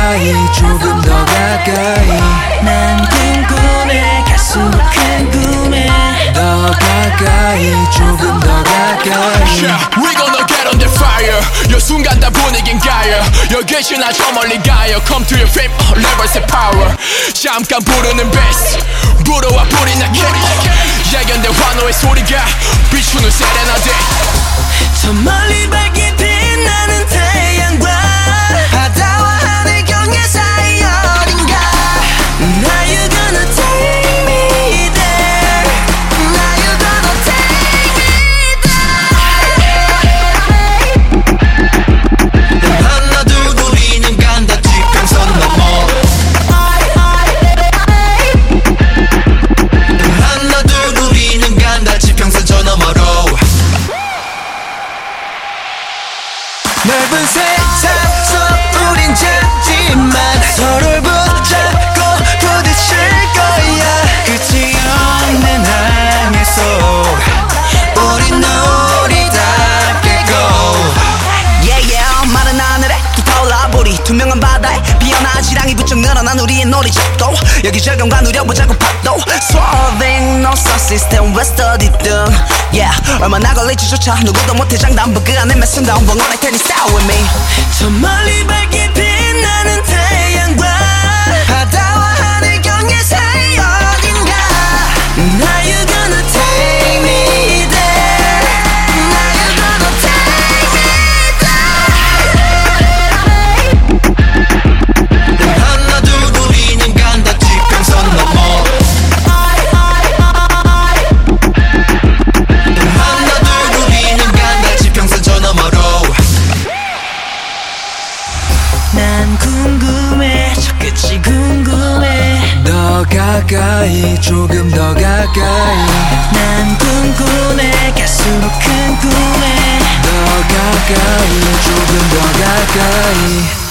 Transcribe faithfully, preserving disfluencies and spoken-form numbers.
가까이 조금 더 가까이 난 궁금해 갈수록 궁금해 더 가까이 조금 더 가까이 yeah, We gonna get on the fire 요 순간 다 분위긴 가요 여기 지나 저 멀리 가요 Come to your fame, uh, levels of power 잠깐 부르는 베이스 불어와 불이 나게 야견된 환호의 소리가 비추는 세레나데 저 멀리 밝게 빛나는 태양과 바다와 하늘 경계 사이 어딘가 Now you gonna take me there Now you gonna take me there 하나 둘 우리는 간다 지평선 넘어 하나 둘 우리는 간다 지평선 저 너머로 넓은 세상 속 우린 작지만 서로를 붙잡고 부딪힐 거야 끝이 없는 항해 속 우린 우리답게 go Yeah yeah 마른 하늘에 또 타올라 불이 투명한 바다에 비어난 지랑이 부쩍 늘어난 우리의 놀이 잡고 여기 절경과 누려보자고 파도 Swerving no sound system west 어디든 Yeah 얼마나 걸릴지조차 누구도 못해 장담부 그 안에 메순다 엉벙원의 테니 style with me 저 멀리 밝게 빛나는 태양과 바다와 하늘 경계 사이 어딘가 Now you gonna take me there Now you gonna take me there 하나 둘 우리는 간다 지평선 넘어 하나 둘 우리는 간다 지평선 저 너머로 난 궁금해 저 끝이 궁금해 더 가까이 조금 더 가까이 난 궁금해 갈수록 궁금해 더 가까이 조금 더 가까이